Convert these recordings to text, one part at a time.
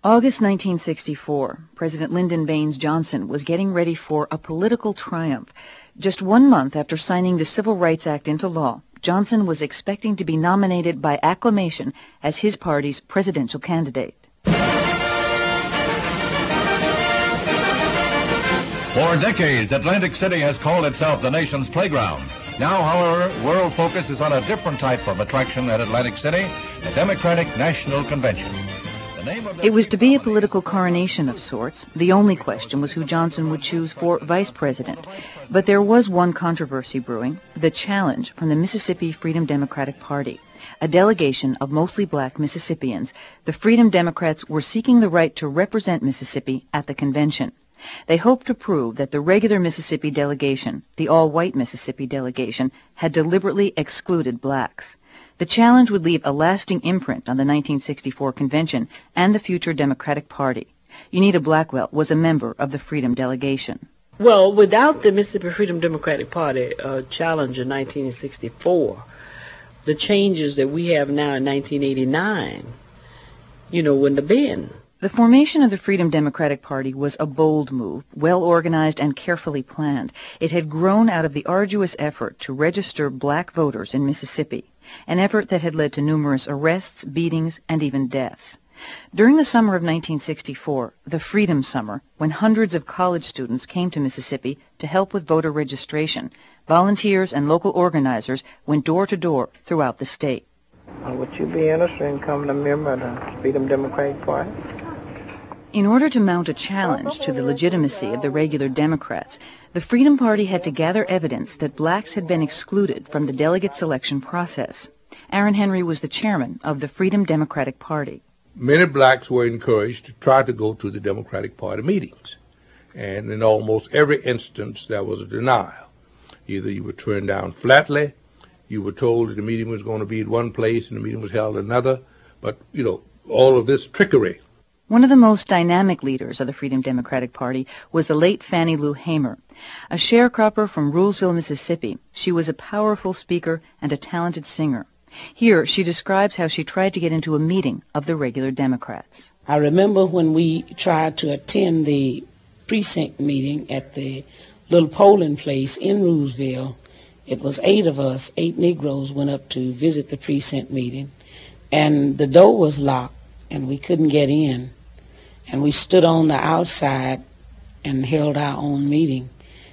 August 1964, President Lyndon Baines Johnson was getting ready for a political triumph. Just 1 month after signing the Civil Rights Act into law, Johnson was expecting to be nominated by acclamation as his party's presidential candidate. For decades, Atlantic City has called itself the nation's playground. Now, however, world focus is on a different type of attraction at Atlantic City, the Democratic National Convention. It was to be a political coronation of sorts. The only question was who Johnson would choose for vice president. But there was one controversy brewing, the challenge from the Mississippi Freedom Democratic Party. A delegation of mostly black Mississippians, the Freedom Democrats were seeking the right to represent Mississippi at the convention. They hoped to prove that the regular Mississippi delegation, the all-white Mississippi delegation, had deliberately excluded blacks. The challenge would leave a lasting imprint on the 1964 convention and the future Democratic Party. Unita Blackwell was a member of the Freedom delegation. Well, without the Mississippi Freedom Democratic Party challenge in 1964, the changes that we have now in 1989, wouldn't have been. The formation of the Freedom Democratic Party was a bold move, well organized and carefully planned. It had grown out of the arduous effort to register black voters in Mississippi, an effort that had led to numerous arrests, beatings, and even deaths. During the summer of 1964, the Freedom Summer, when hundreds of college students came to Mississippi to help with voter registration, volunteers and local organizers went door to door throughout the state. Would you be interested in becoming a member of the Freedom Democratic Party? In order to mount a challenge to the legitimacy of the regular Democrats, the Freedom Party had to gather evidence that blacks had been excluded from the delegate selection process. Aaron Henry was the chairman of the Freedom Democratic Party. Many blacks were encouraged to try to go to the Democratic Party meetings. And in almost every instance, there was a denial. Either you were turned down flatly, you were told that the meeting was going to be at one place and the meeting was held at another. But, all of this trickery. One of the most dynamic leaders of the Freedom Democratic Party was the late Fannie Lou Hamer. A sharecropper from Rulesville, Mississippi, she was a powerful speaker and a talented singer. Here, she describes how she tried to get into a meeting of the regular Democrats. I remember when we tried to attend the precinct meeting at the little polling place in Rulesville. It was 8 of us, 8 Negroes, went up to visit the precinct meeting, and the door was locked, and we couldn't get in. And we stood on the outside and held our own meeting.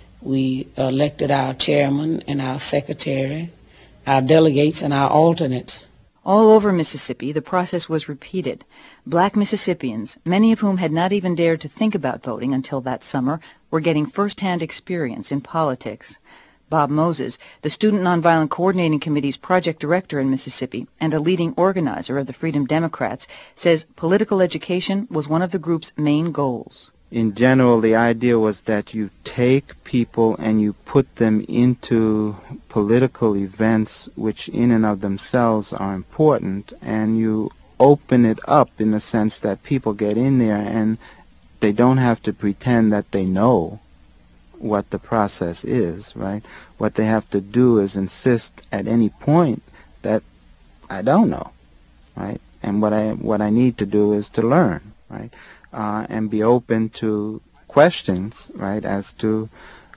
We elected our chairman and our secretary, our delegates and our alternates. All over Mississippi, the process was repeated. Black Mississippians, many of whom had not even dared to think about voting until that summer, were getting first-hand experience in politics. Bob Moses, the Student Nonviolent Coordinating Committee's project director in Mississippi and a leading organizer of the Freedom Democrats, says political education was one of the group's main goals. In general, the idea was that you take people and you put them into political events which in and of themselves are important, and you open it up in the sense that people get in there and they don't have to pretend that they know what the process is, right? What they have to do is insist at any point that I don't know, right? And what I need to do is to learn, right? And be open to questions, right, as to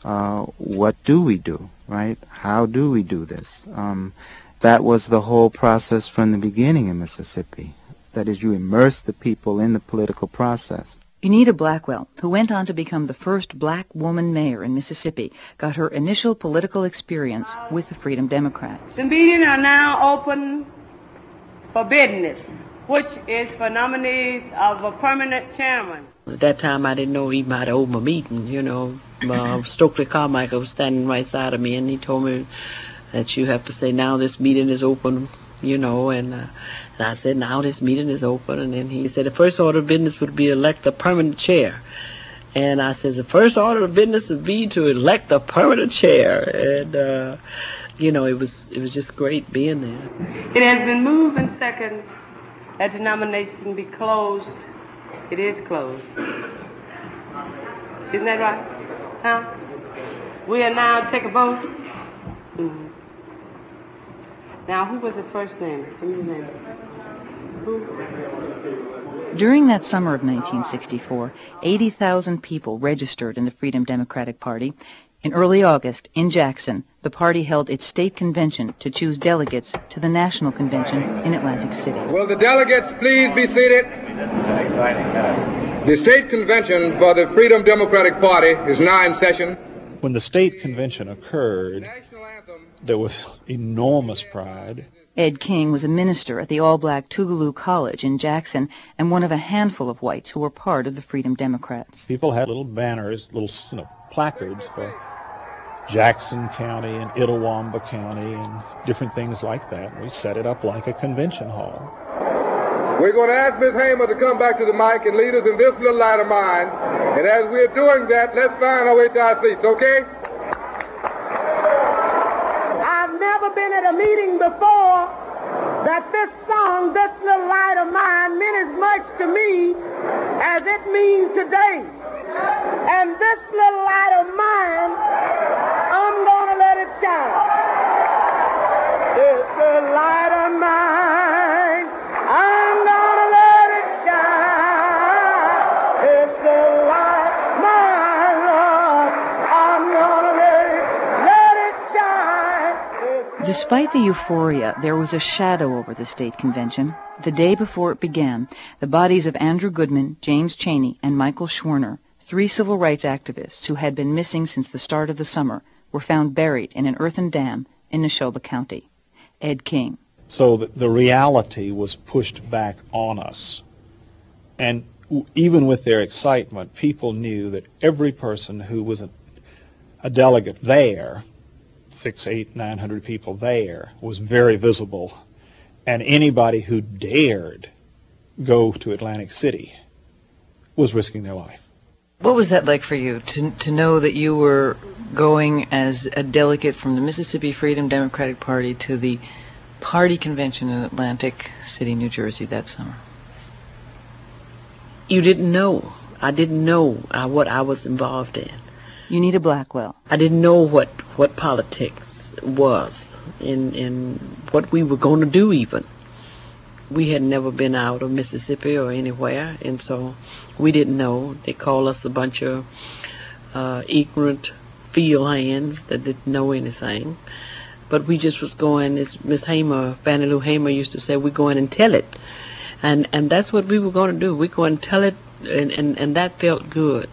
what do we do, right? How do we do this? That was the whole process from the beginning in Mississippi. That is, you immerse the people in the political process. Unita Blackwell, who went on to become the first black woman mayor in Mississippi, got her initial political experience with the Freedom Democrats. The meetings are now open for business, which is for nominees of a permanent chairman. At that time, I didn't know even how to open a meeting, Stokely Carmichael was standing right side of me, and he told me that you have to say, now this meeting is open, and I said, now this meeting is open. And then he said, the first order of business would be elect a permanent chair. And I said, the first order of business would be to elect a permanent chair. And, it was just great being there. It has been moved and second that the nomination be closed. It is closed. Isn't that right? Huh? We'll now take a vote. Mm-hmm. Now, who was the first name? Can you name it? Who? During that summer of 1964, 80,000 people registered in the Freedom Democratic Party. In early August, in Jackson, the party held its state convention to choose delegates to the national convention in Atlantic City. Will the delegates please be seated? The state convention for the Freedom Democratic Party is now in session. When the state convention occurred, there was enormous pride. Ed King was a minister at the all-black Tougaloo College in Jackson and one of a handful of whites who were part of the Freedom Democrats. People had little banners, little placards for Jackson County and Itawamba County and different things like that. We set it up like a convention hall. We're going to ask Ms. Hamer to come back to the mic and lead us in this little light of mine. And as we're doing that, let's find our way to our seats, okay? I've never been at a meeting before that this song, This Little Light of Mine, meant as much to me as it means today. And this little light of mine, I'm going to let it shine. This little light of mine, I'm going to let it shine. This little light, my Lord, I'm going to let it shine. Despite the euphoria, there was a shadow over the state convention. The day before it began, the bodies of Andrew Goodman, James Chaney, and Michael Schwerner, 3 civil rights activists who had been missing since the start of the summer, were found buried in an earthen dam in Neshoba County. Ed King. So the reality was pushed back on us. And even with their excitement, people knew that every person who was a delegate there, 600, 800, 900 people there, was very visible. And anybody who dared go to Atlantic City was risking their life. What was that like for you, to know that you were going as a delegate from the Mississippi Freedom Democratic Party to the party convention in Atlantic City, New Jersey that summer? You didn't know. I didn't know what I was involved in. You need a Blackwell. I didn't know what politics was and what we were going to do even. We had never been out of Mississippi or anywhere, and so we didn't know. They called us a bunch of ignorant field hands that didn't know anything. But we just was going, as Miss Hamer, Fannie Lou Hamer used to say, we're going and tell it. And that's what we were going to do. We're going to tell it, and that felt good.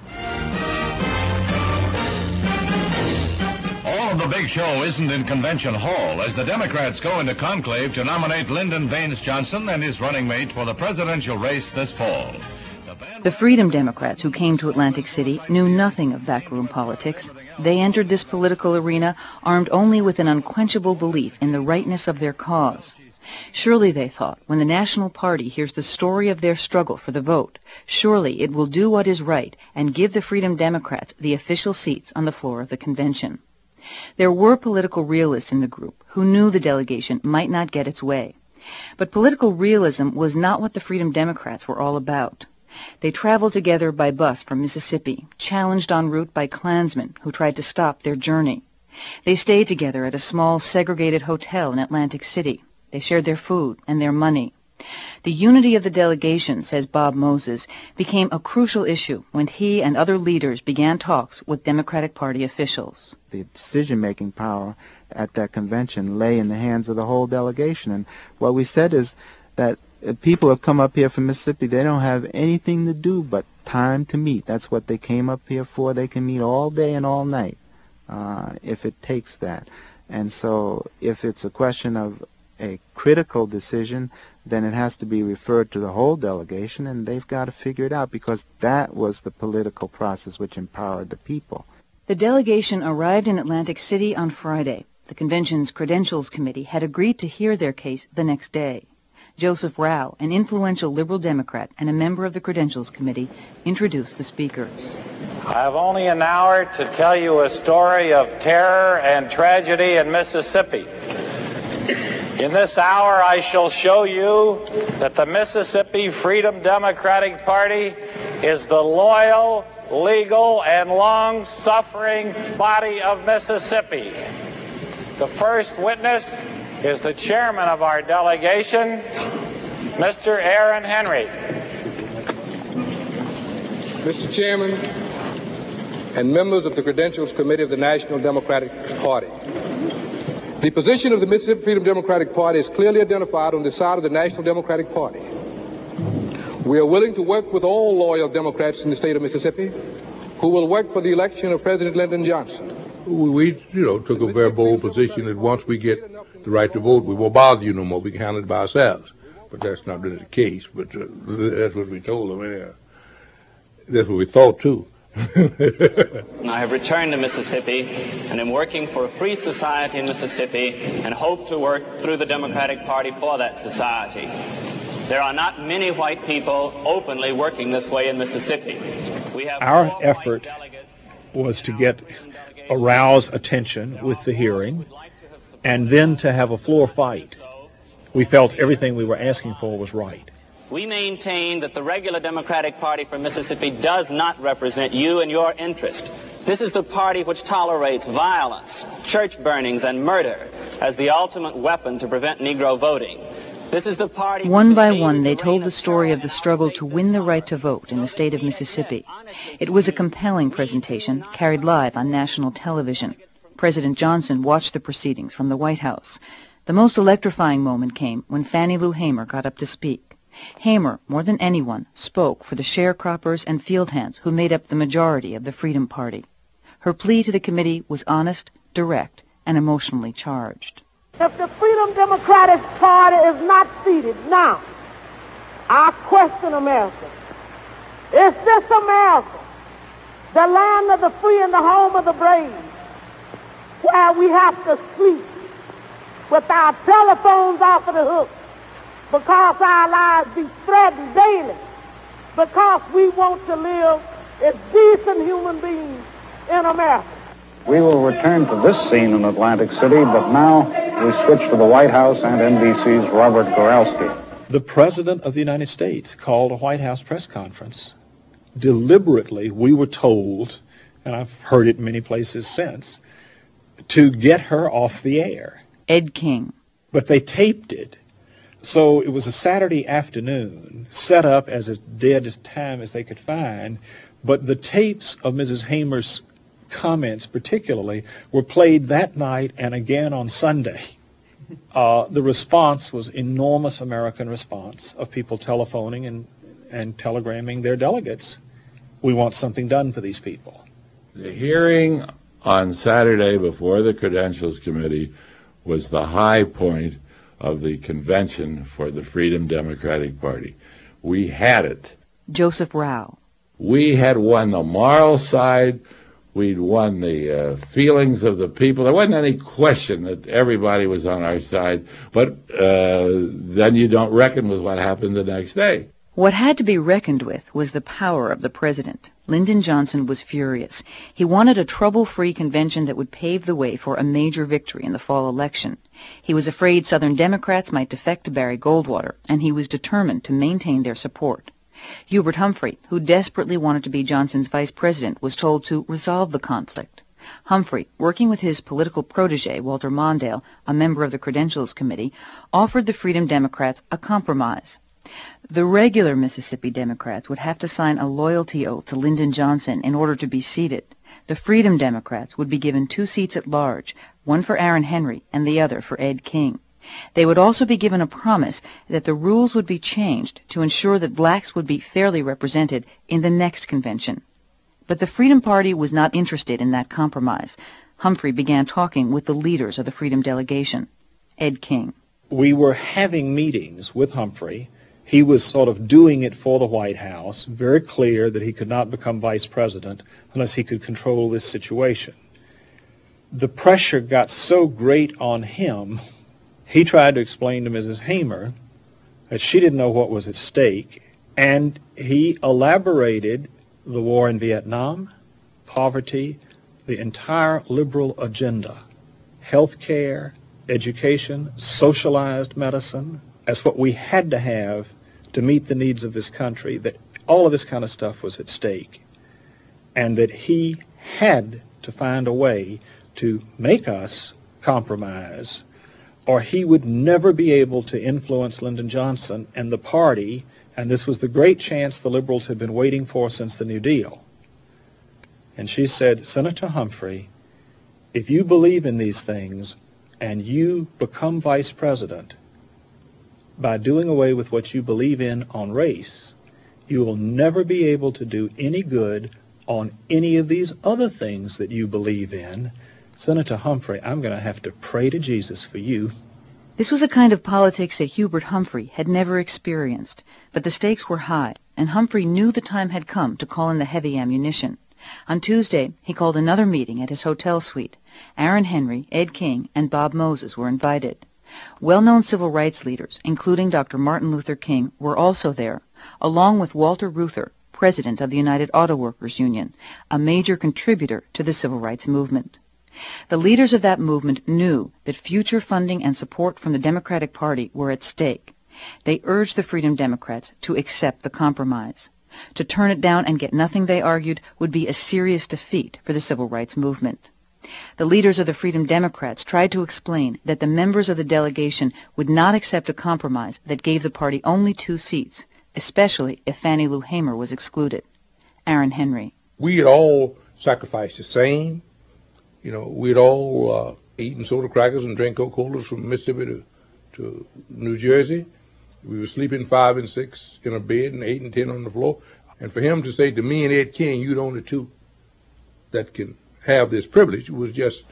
The big show isn't in Convention Hall as the Democrats go into conclave to nominate Lyndon Baines Johnson and his running mate for the presidential race this fall. The Freedom Democrats who came to Atlantic City knew nothing of backroom politics. They entered this political arena armed only with an unquenchable belief in the rightness of their cause. Surely, they thought, when the National Party hears the story of their struggle for the vote, surely it will do what is right and give the Freedom Democrats the official seats on the floor of the convention. There were political realists in the group who knew the delegation might not get its way. But political realism was not what the Freedom Democrats were all about. They traveled together by bus from Mississippi, challenged en route by Klansmen who tried to stop their journey. They stayed together at a small segregated hotel in Atlantic City. They shared their food and their money. The unity of the delegation, says Bob Moses, became a crucial issue when he and other leaders began talks with Democratic Party officials. The decision-making power at that convention lay in the hands of the whole delegation. And what we said is that people have come up here from Mississippi, they don't have anything to do but time to meet. That's what they came up here for. They can meet all day and all night if it takes that. And so if it's a question of a critical decision, then it has to be referred to the whole delegation, and they've got to figure it out, because that was the political process which empowered the people. The delegation arrived in Atlantic City on Friday. The convention's Credentials Committee had agreed to hear their case the next day. Joseph Rao, an influential liberal Democrat and a member of the Credentials Committee, introduced the speakers. I have only an hour to tell you a story of terror and tragedy in Mississippi. In this hour, I shall show you that the Mississippi Freedom Democratic Party is the loyal, legal, and long-suffering body of Mississippi. The first witness is the chairman of our delegation, Mr. Aaron Henry. Mr. Chairman, and members of the Credentials Committee of the National Democratic Party, the position of the Mississippi Freedom Democratic Party is clearly identified on the side of the National Democratic Party. We are willing to work with all loyal Democrats in the state of Mississippi who will work for the election of President Lyndon Johnson. We took a very bold position that once we get the right to vote, we won't bother you no more. We can handle it by ourselves. But that's not really the case. But that's what we told them. That's what we thought, too. I have returned to Mississippi and am working for a free society in Mississippi and hope to work through the Democratic Party for that society. There are not many white people openly working this way in Mississippi. We have our effort was to arouse attention with the hearing and then to have a floor fight. We felt everything we were asking for was right. We maintain that the regular Democratic Party for Mississippi does not represent you and your interest. This is the party which tolerates violence, church burnings, and murder as the ultimate weapon to prevent Negro voting. This is the party. One by one, they told the story of the struggle to win the right to vote in the state of Mississippi. It was a compelling presentation, carried live on national television. President Johnson watched the proceedings from the White House. The most electrifying moment came when Fannie Lou Hamer got up to speak. Hamer, more than anyone, spoke for the sharecroppers and field hands who made up the majority of the Freedom Party. Her plea to the committee was honest, direct, and emotionally charged. If the Freedom Democratic Party is not seated now, I question America. Is this America, the land of the free and the home of the brave, where we have to sleep with our telephones off of the hook because our lives be threatened daily, because we want to live as decent human beings in America? We will return to this scene in Atlantic City, but now we switch to the White House and NBC's Robert Goralski. The President of the United States called a White House press conference. Deliberately, we were told, and I've heard it many places since, to get her off the air. Ed King. But they taped it. So it was a Saturday afternoon, set up as dead as time as they could find, but the tapes of Mrs. Hamer's comments particularly were played that night and again on Sunday. The response was enormous American response of people telephoning and telegramming their delegates. We want something done for these people. The hearing on Saturday before the Credentials Committee was the high point of the convention for the Freedom Democratic Party. We had it. Joseph Rao. We had won the moral side. We'd won the feelings of the people. There wasn't any question that everybody was on our side, but then you don't reckon with what happened the next day. What had to be reckoned with was the power of the president. Lyndon Johnson was furious. He wanted a trouble-free convention that would pave the way for a major victory in the fall election. He was afraid Southern Democrats might defect to Barry Goldwater, and he was determined to maintain their support. Hubert Humphrey, who desperately wanted to be Johnson's vice president, was told to resolve the conflict. Humphrey, working with his political protege, Walter Mondale, a member of the Credentials Committee, offered the Freedom Democrats a compromise. The regular Mississippi Democrats would have to sign a loyalty oath to Lyndon Johnson in order to be seated. The Freedom Democrats would be given 2 seats at large, one for Aaron Henry and the other for Ed King. They would also be given a promise that the rules would be changed to ensure that blacks would be fairly represented in the next convention. But the Freedom Party was not interested in that compromise. Humphrey began talking with the leaders of the Freedom delegation. Ed King. We were having meetings with Humphrey. He was sort of doing it for the White House, very clear that he could not become vice president unless he could control this situation. The pressure got so great on him, he tried to explain to Mrs. Hamer that she didn't know what was at stake, and he elaborated the war in Vietnam, poverty, the entire liberal agenda, health care, education, socialized medicine, as what we had to have to meet the needs of this country, that all of this kind of stuff was at stake, and that he had to find a way to make us compromise, or he would never be able to influence Lyndon Johnson and the party And this was the great chance the liberals had been waiting for since the New Deal. And she said, Senator Humphrey, if you believe in these things and you become vice president by doing away with what you believe in on race, you will never be able to do any good on any of these other things that you believe in. Senator Humphrey, I'm going to have to pray to Jesus for you. This was a kind of politics that Hubert Humphrey had never experienced, but the stakes were high, and Humphrey knew the time had come to call in the heavy ammunition. On Tuesday, he called another meeting at his hotel suite. Aaron Henry, Ed King, and Bob Moses were invited. Well-known civil rights leaders, including Dr. Martin Luther King, were also there, along with Walter Reuther, president of the United Auto Workers Union, a major contributor to the civil rights movement. The leaders of that movement knew that future funding and support from the Democratic Party were at stake. They urged the Freedom Democrats to accept the compromise. To turn it down and get nothing, they argued, would be a serious defeat for the civil rights movement. The leaders of the Freedom Democrats tried to explain that the members of the delegation would not accept a compromise that gave the party only 2 seats, especially if Fannie Lou Hamer was excluded. Aaron Henry. We had all sacrificed the same. You know, we'd all eaten soda crackers and drank Coca-Colas from Mississippi to New Jersey. We were sleeping 5 and 6 in a bed and 8 and 10 on the floor. And for him to say to me and Ed King, you're the only 2 that can have this privilege, was just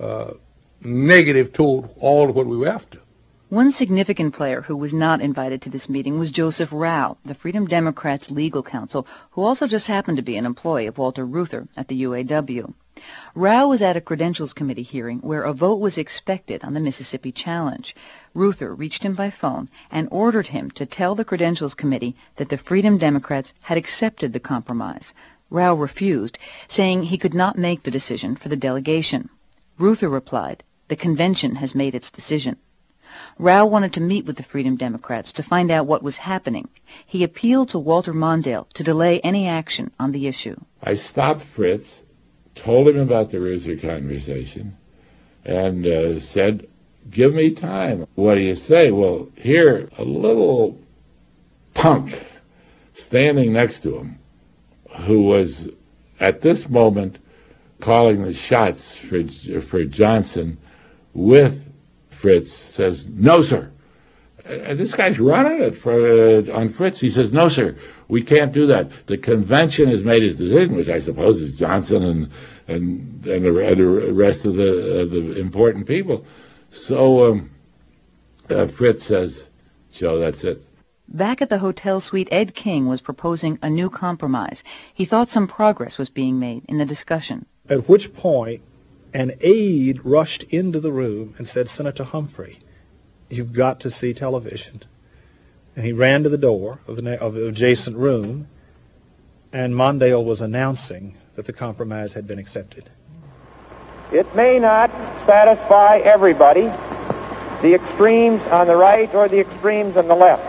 negative toward all of what we were after. One significant player who was not invited to this meeting was Joseph Rao, the Freedom Democrats' legal counsel, who also just happened to be an employee of Walter Reuther at the UAW. Rao was at a Credentials Committee hearing where a vote was expected on the Mississippi Challenge. Reuther reached him by phone and ordered him to tell the Credentials Committee that the Freedom Democrats had accepted the compromise. Rao refused, saying he could not make the decision for the delegation. Reuther replied, "The convention has made its decision." Rao wanted to meet with the Freedom Democrats to find out what was happening. He appealed to Walter Mondale to delay any action on the issue. I stopped Fritz, told him about the Reuther conversation, and said, give me time. What do you say? Well, here, a little punk standing next to him, who was at this moment calling the shots for Johnson with Fritz, says, no, sir. This guy's running it on Fritz. He says, no, sir, we can't do that. The convention has made its decision, which I suppose is Johnson and the rest of the important people. So Fritz says, Joe, that's it. Back at the hotel suite, Ed King was proposing a new compromise. He thought some progress was being made in the discussion. At which point, an aide rushed into the room and said, Senator Humphrey, you've got to see television. And he ran to the door of the adjacent room, and Mondale was announcing that the compromise had been accepted. It may not satisfy everybody, the extremes on the right or the extremes on the left.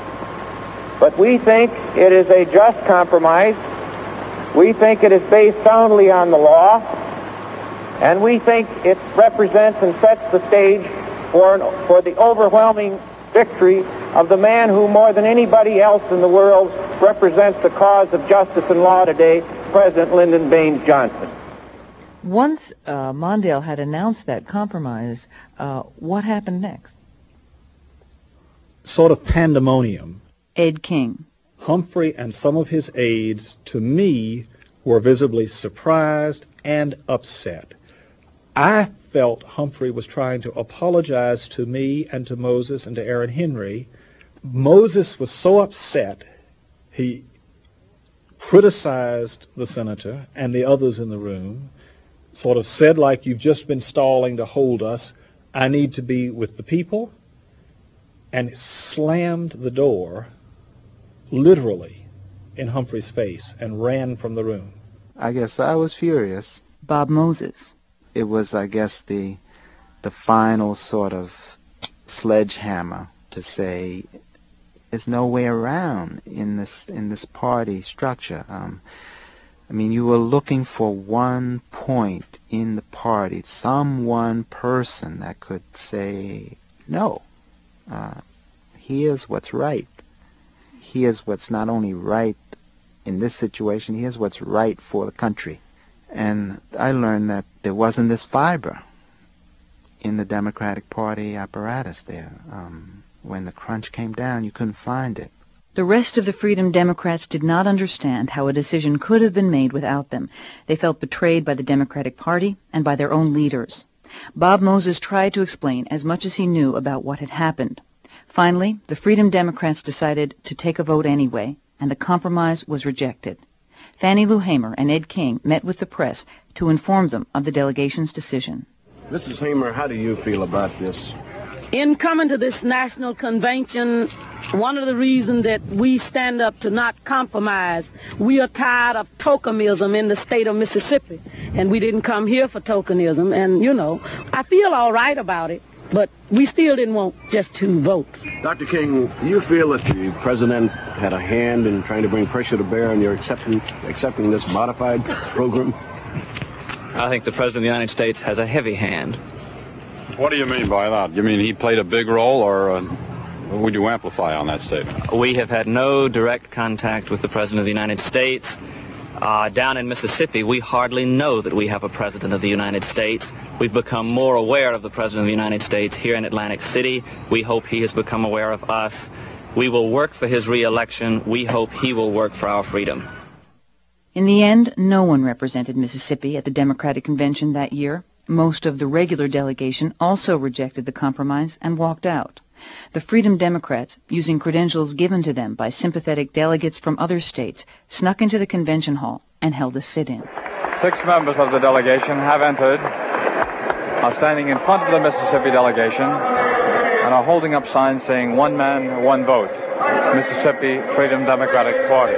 But we think it is a just compromise. We think it is based soundly on the law. And we think it represents and sets the stage for the overwhelming victory of the man who, more than anybody else in the world, represents the cause of justice and law today, President Lyndon Baines Johnson. Once Mondale had announced that compromise, what happened next? Sort of pandemonium. Ed King. Humphrey and some of his aides, to me, were visibly surprised and upset. I felt Humphrey was trying to apologize to me and to Moses and to Aaron Henry. Moses was so upset, he criticized the senator and the others in the room, sort of said, like, you've just been stalling to hold us, I need to be with the people, and slammed the door literally in Humphrey's face and ran from the room. I guess I was furious. Bob Moses. It was, I guess, the final sort of sledgehammer to say there's no way around in this party structure. I mean, you were looking for one point in the party, some one person that could say, no, here's what's right. here's what's not only right in this situation, here's what's right for the country. And I learned that there wasn't this fiber in the Democratic Party apparatus there. When the crunch came down, you couldn't find it. The rest of the Freedom Democrats did not understand how a decision could have been made without them. They felt betrayed by the Democratic Party and by their own leaders. Bob Moses tried to explain as much as he knew about what had happened. Finally, the Freedom Democrats decided to take a vote anyway, and the compromise was rejected. Fannie Lou Hamer and Ed King met with the press to inform them of the delegation's decision. Mrs. Hamer, how do you feel about this? In coming to this national convention, one of the reasons that we stand up to not compromise, we are tired of tokenism in the state of Mississippi, and we didn't come here for tokenism, and I feel all right about it, but we still didn't want just 2 votes. Dr. King, do you feel that the president had a hand in trying to bring pressure to bear on your accepting this modified program? I think the President of the United States has a heavy hand. What do you mean by that? You mean he played a big role, or would you amplify on that statement? We have had no direct contact with the President of the United States. Down in Mississippi, we hardly know that we have a President of the United States. We've become more aware of the President of the United States here in Atlantic City. We hope he has become aware of us. We will work for his re-election. We hope he will work for our freedom. In the end, no one represented Mississippi at the Democratic Convention that year. Most of the regular delegation also rejected the compromise and walked out. The Freedom Democrats, using credentials given to them by sympathetic delegates from other states, snuck into the convention hall and held a sit-in. 6 members of the delegation have entered, are standing in front of the Mississippi delegation, and are holding up signs saying, "One man, one vote, Mississippi Freedom Democratic Party."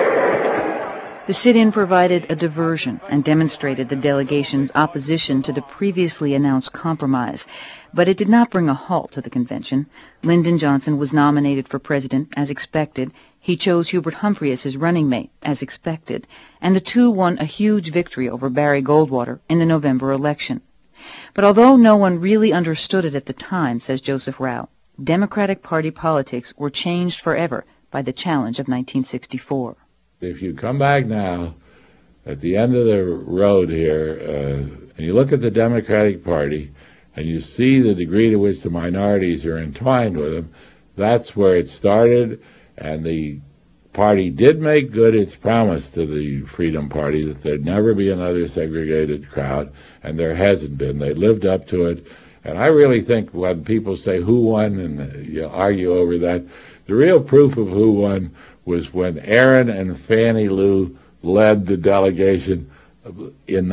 The sit-in provided a diversion and demonstrated the delegation's opposition to the previously announced compromise, but it did not bring a halt to the convention. Lyndon Johnson was nominated for president, as expected. He chose Hubert Humphrey as his running mate, as expected, and the two won a huge victory over Barry Goldwater in the November election. But although no one really understood it at the time, says Joseph Rao, Democratic Party politics were changed forever by the challenge of 1964. If you come back now, at the end of the road here, and you look at the Democratic Party, and you see the degree to which the minorities are entwined with them, that's where it started, and the party did make good its promise to the Freedom Party that there'd never be another segregated crowd, and there hasn't been. They lived up to it, and I really think when people say who won, and you argue over that, the real proof of who won was when Aaron and Fannie Lou led the delegation in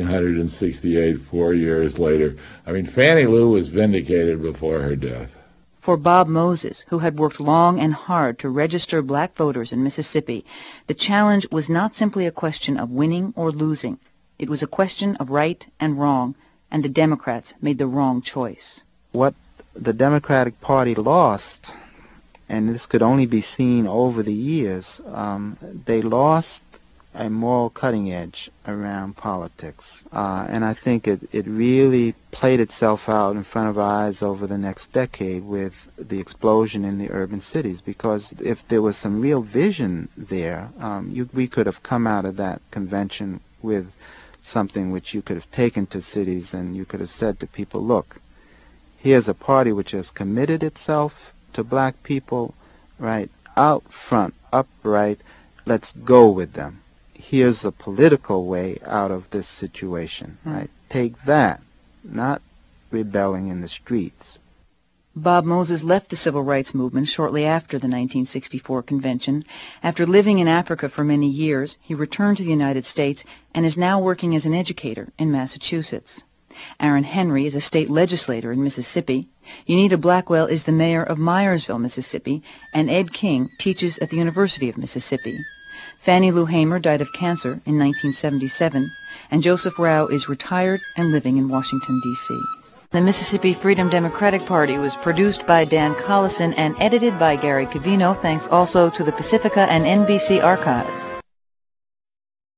1968, 4 years later. I mean, Fannie Lou was vindicated before her death. For Bob Moses, who had worked long and hard to register black voters in Mississippi, the challenge was not simply a question of winning or losing. It was a question of right and wrong, and the Democrats made the wrong choice. What the Democratic Party lost, and this could only be seen over the years, they lost a moral cutting edge around politics. And I think it really played itself out in front of our eyes over the next decade with the explosion in the urban cities. Because if there was some real vision there, we could have come out of that convention with something which you could have taken to cities, and you could have said to people, look, here's a party which has committed itself to black people, right, out front, upright, let's go with them. Here's a political way out of this situation, right? Take that, not rebelling in the streets. Bob Moses left the civil rights movement shortly after the 1964 convention. After living in Africa for many years, he returned to the United States and is now working as an educator in Massachusetts. Aaron Henry is a state legislator in Mississippi. Unita Blackwell is the mayor of Myersville, Mississippi, and Ed King teaches at the University of Mississippi. Fannie Lou Hamer died of cancer in 1977, and Joseph Rao is retired and living in Washington, D.C. The Mississippi Freedom Democratic Party was produced by Dan Collison and edited by Gary Cavino. Thanks also to the Pacifica and NBC Archives.